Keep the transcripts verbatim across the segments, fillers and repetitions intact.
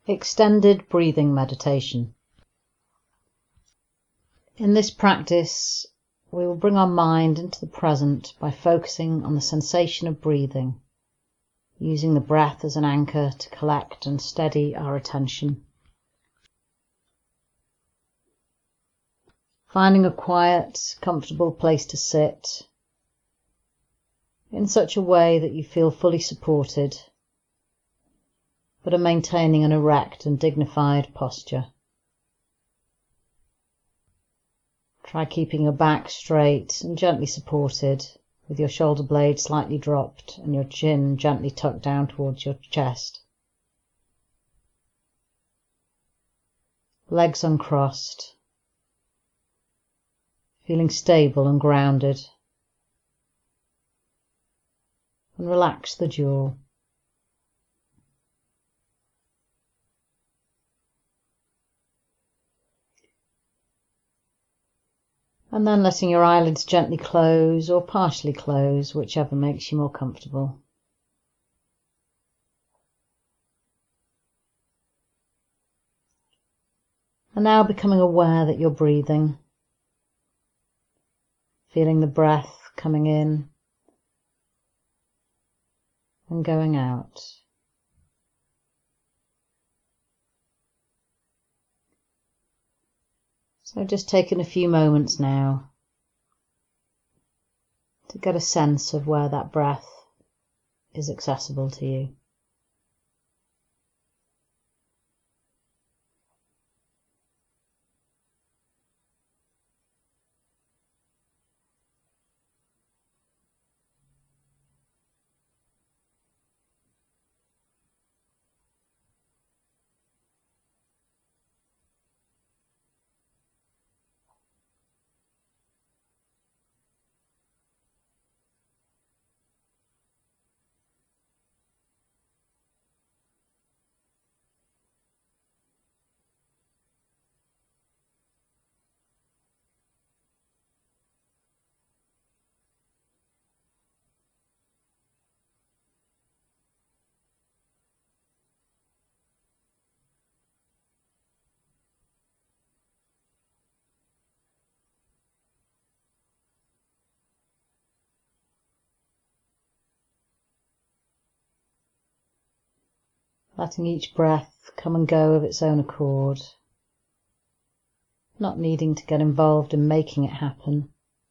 Extended breathing meditation. In this practice, we will bring our mind into the present by focusing on the sensation of breathing, using the breath as an anchor to collect and steady our attention. Finding a quiet, comfortable place to sit in such a way that you feel fully supported, but are maintaining an erect and dignified posture. Try keeping your back straight and gently supported, with your shoulder blades slightly dropped and your chin gently tucked down towards your chest. Legs uncrossed, feeling stable and grounded. And relax the jaw. And then letting your eyelids gently close or partially close, whichever makes you more comfortable. And now becoming aware that you're breathing, feeling the breath coming in and going out. So just taking a few moments now to get a sense of where that breath is accessible to you. Letting each breath come and go of its own accord, not needing to get involved in making it happen.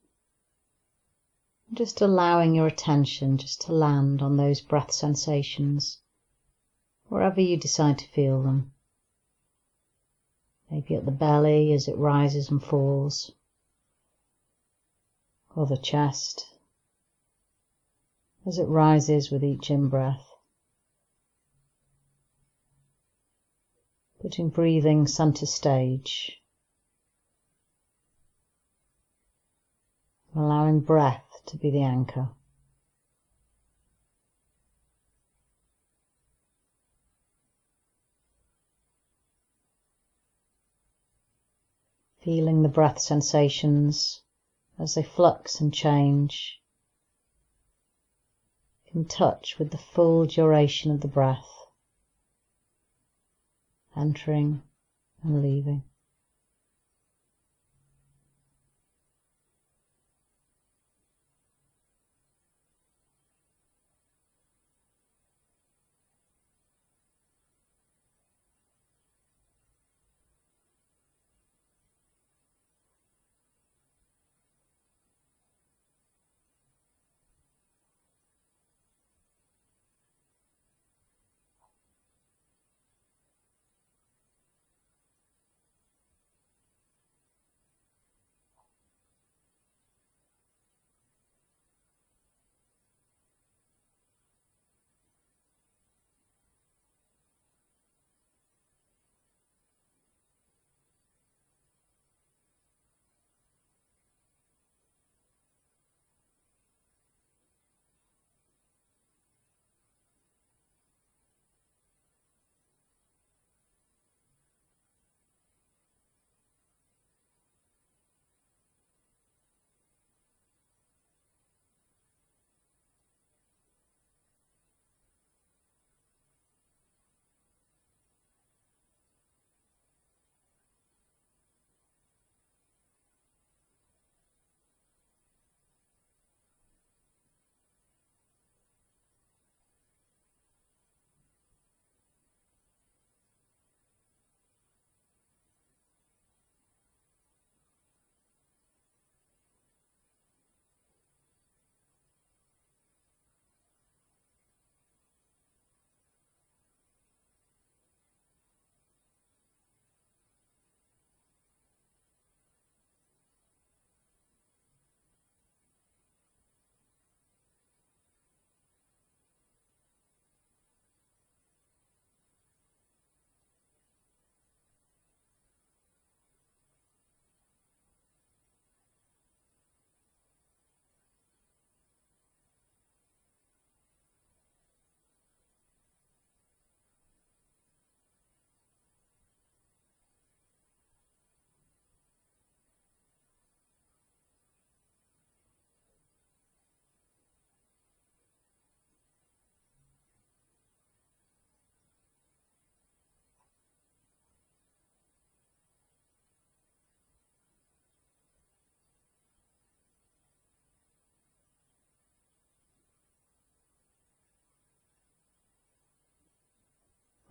Just allowing your attention just to land on those breath sensations, wherever you decide to feel them. Maybe at the belly as it rises and falls, or the chest as it rises with each in-breath. Putting breathing center stage, allowing breath to be the anchor. Feeling the breath sensations as they flux and change, in touch with the full duration of the breath, entering and leaving.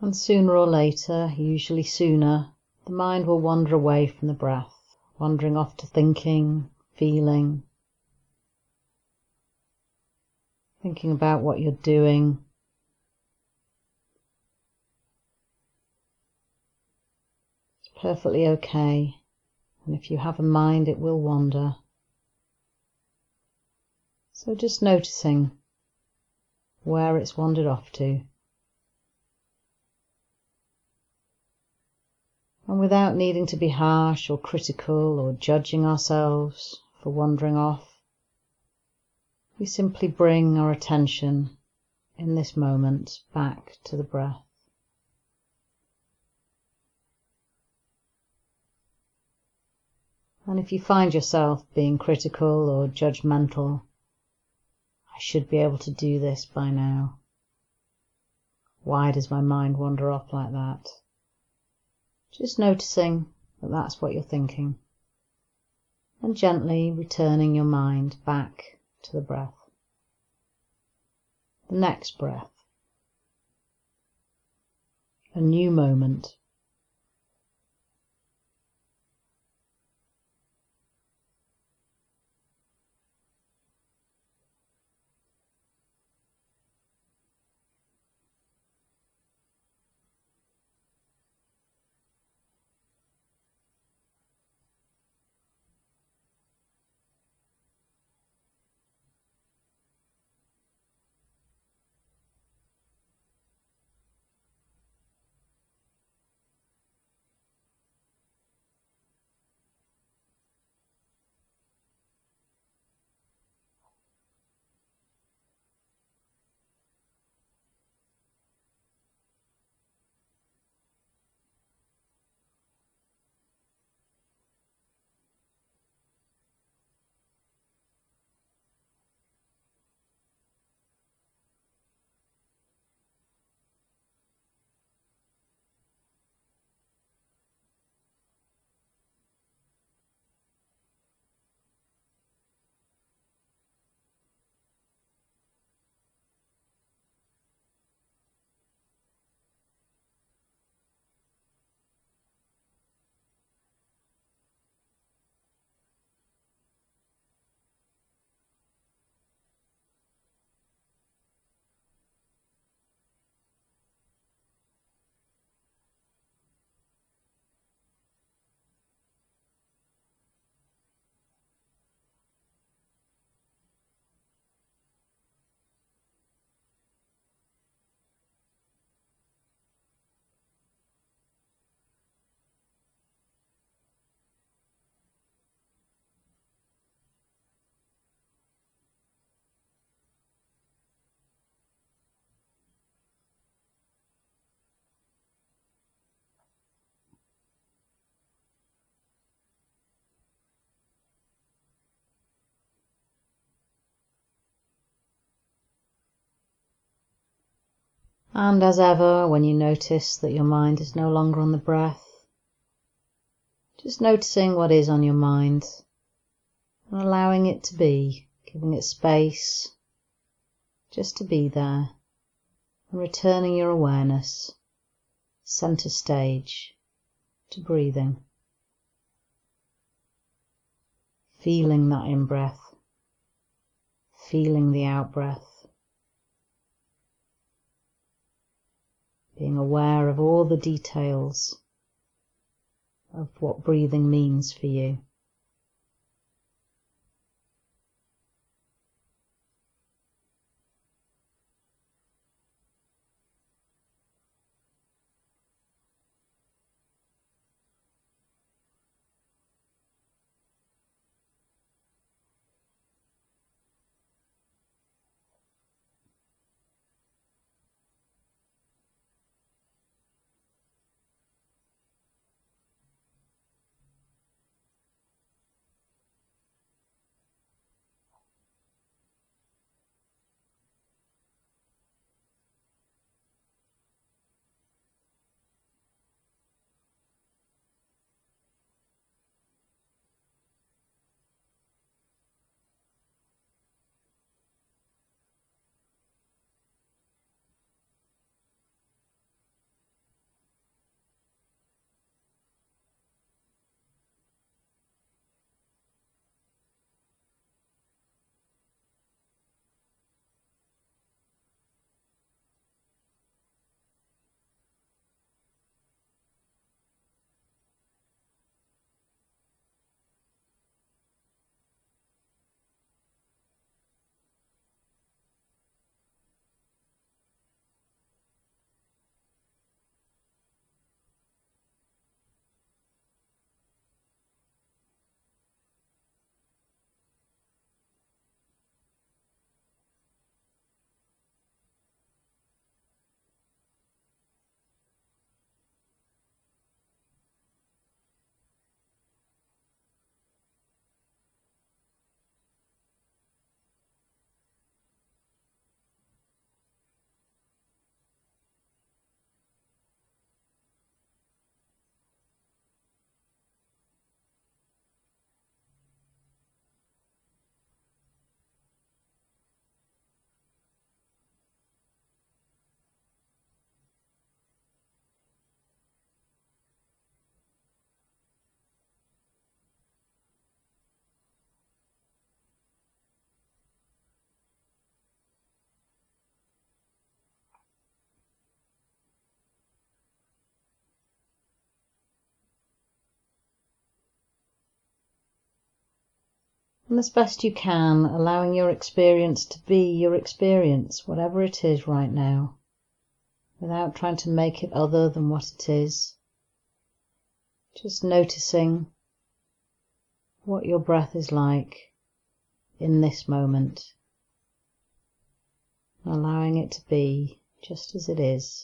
And sooner or later, usually sooner, the mind will wander away from the breath, wandering off to thinking, feeling, thinking about what you're doing. It's perfectly okay, and if you have a mind, it will wander. So just noticing where it's wandered off to. And without needing to be harsh or critical or judging ourselves for wandering off, we simply bring our attention in this moment back to the breath. And if you find yourself being critical or judgmental, I should be able to do this by now. Why does my mind wander off like that? Just noticing that that's what you're thinking, and gently returning your mind back to the breath. The next breath. A new moment. And as ever, when you notice that your mind is no longer on the breath, just noticing what is on your mind and allowing it to be, giving it space just to be there, and returning your awareness center stage to breathing. Feeling that in-breath, feeling the out-breath, being aware of all the details of what breathing means for you. And as best you can, allowing your experience to be your experience, whatever it is right now, without trying to make it other than what it is. Just noticing what your breath is like in this moment, allowing it to be just as it is.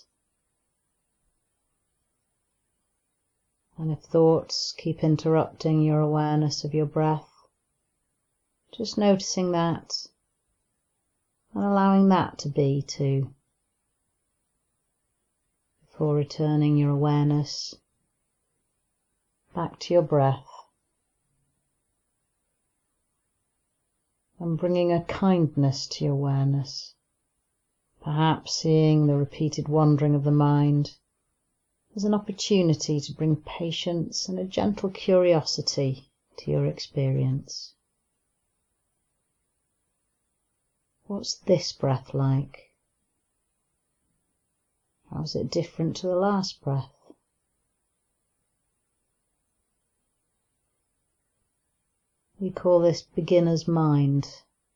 And if thoughts keep interrupting your awareness of your breath, just noticing that and allowing that to be too, before returning your awareness back to your breath and bringing a kindness to your awareness, perhaps seeing the repeated wandering of the mind as an opportunity to bring patience and a gentle curiosity to your experience. What's this breath like? How is it different to the last breath? We call this beginner's mind.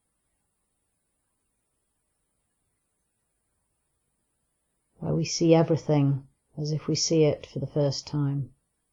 Where we see everything as if we see it for the first time.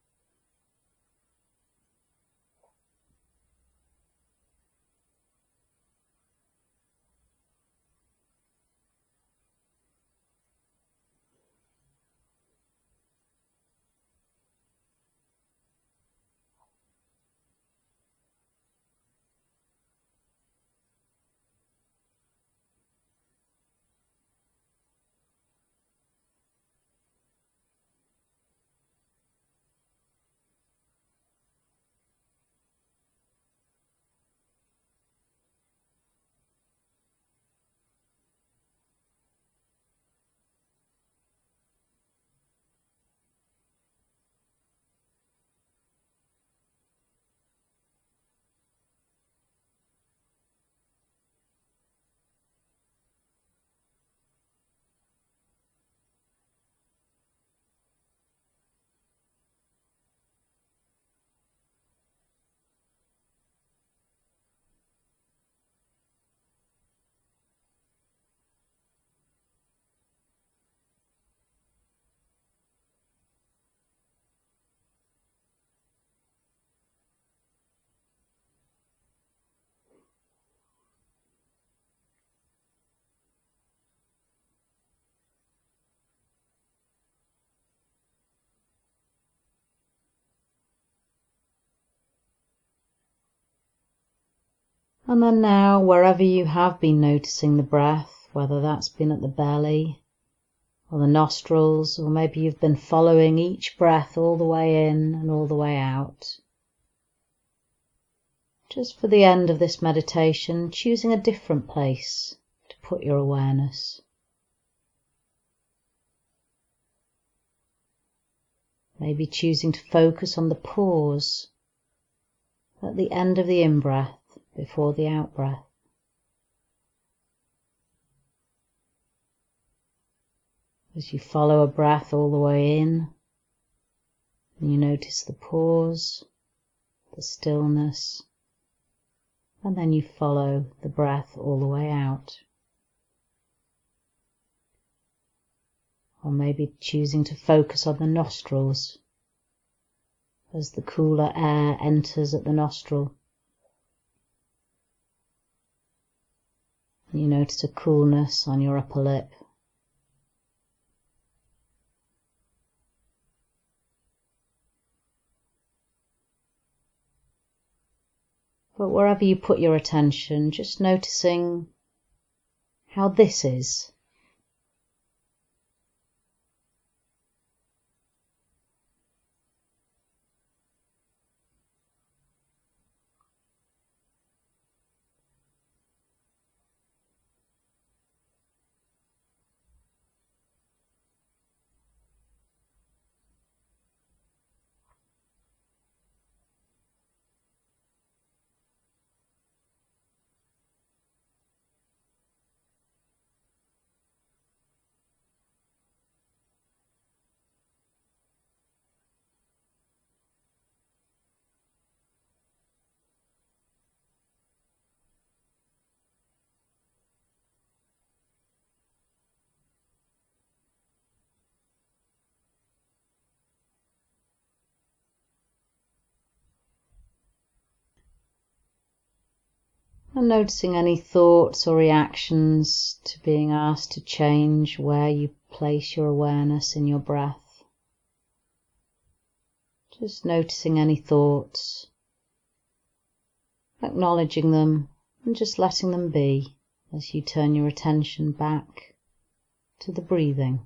And then now, wherever you have been noticing the breath, whether that's been at the belly or the nostrils, or maybe you've been following each breath all the way in and all the way out, just for the end of this meditation, choosing a different place to put your awareness. Maybe choosing to focus on the pause at the end of the in-breath before the out-breath. As you follow a breath all the way in, and you notice the pause, the stillness, and then you follow the breath all the way out. Or maybe choosing to focus on the nostrils as the cooler air enters at the nostril. You notice a coolness on your upper lip. But wherever you put your attention, just noticing how this is. And noticing any thoughts or reactions to being asked to change where you place your awareness in your breath. Just noticing any thoughts, acknowledging them and just letting them be as you turn your attention back to the breathing.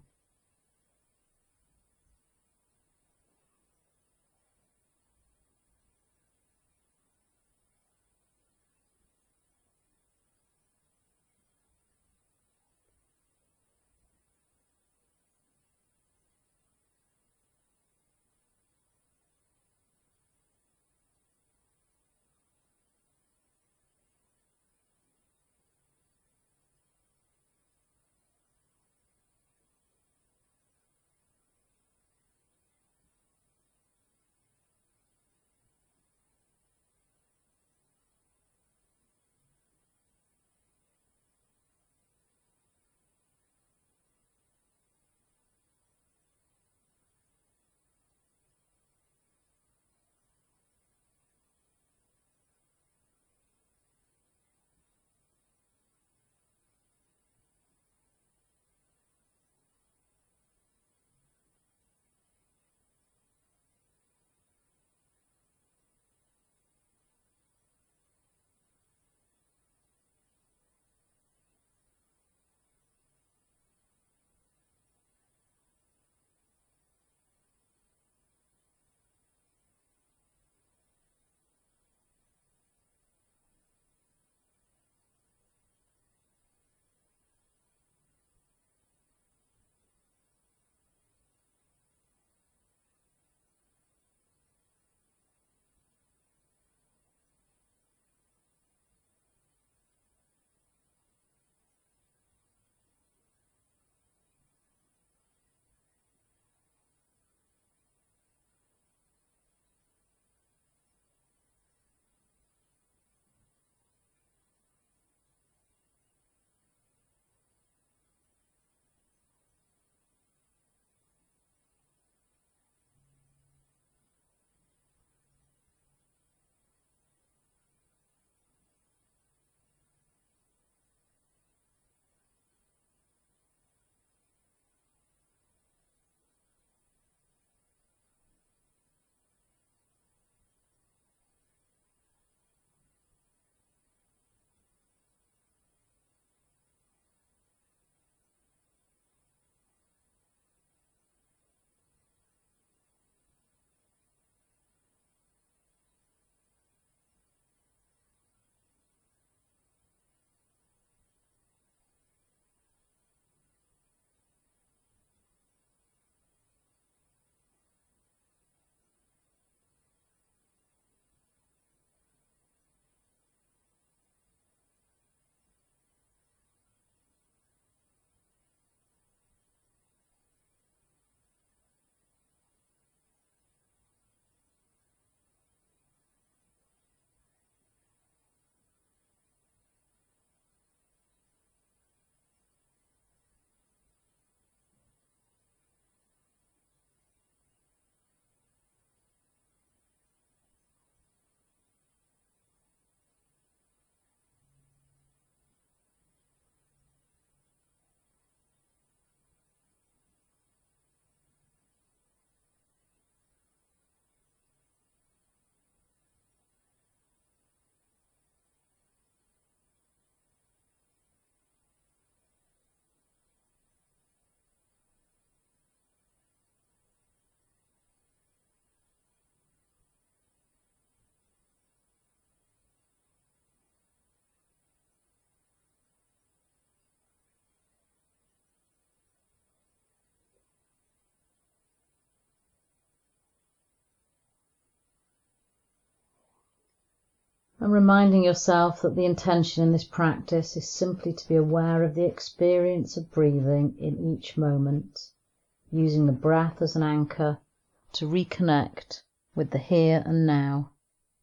And reminding yourself that the intention in this practice is simply to be aware of the experience of breathing in each moment, using the breath as an anchor to reconnect with the here and now.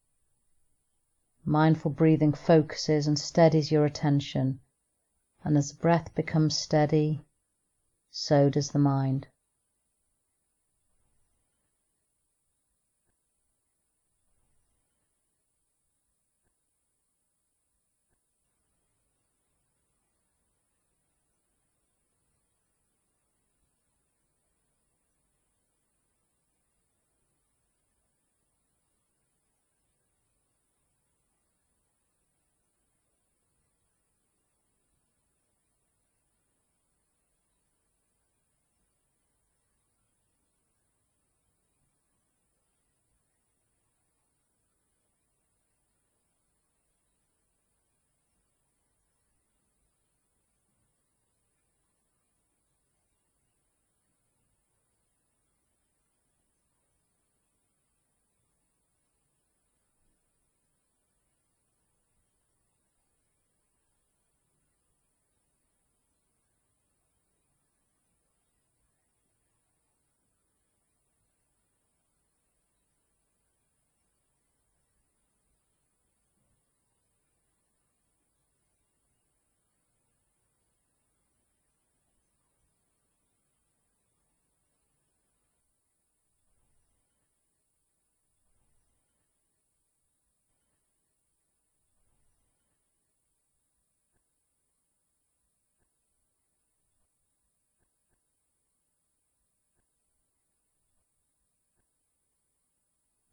Mindful breathing focuses and steadies your attention, and as the breath becomes steady, so does the mind.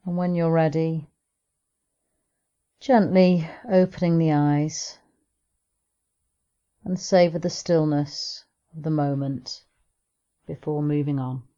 And when you're ready, gently opening the eyes and savor the stillness of the moment before moving on.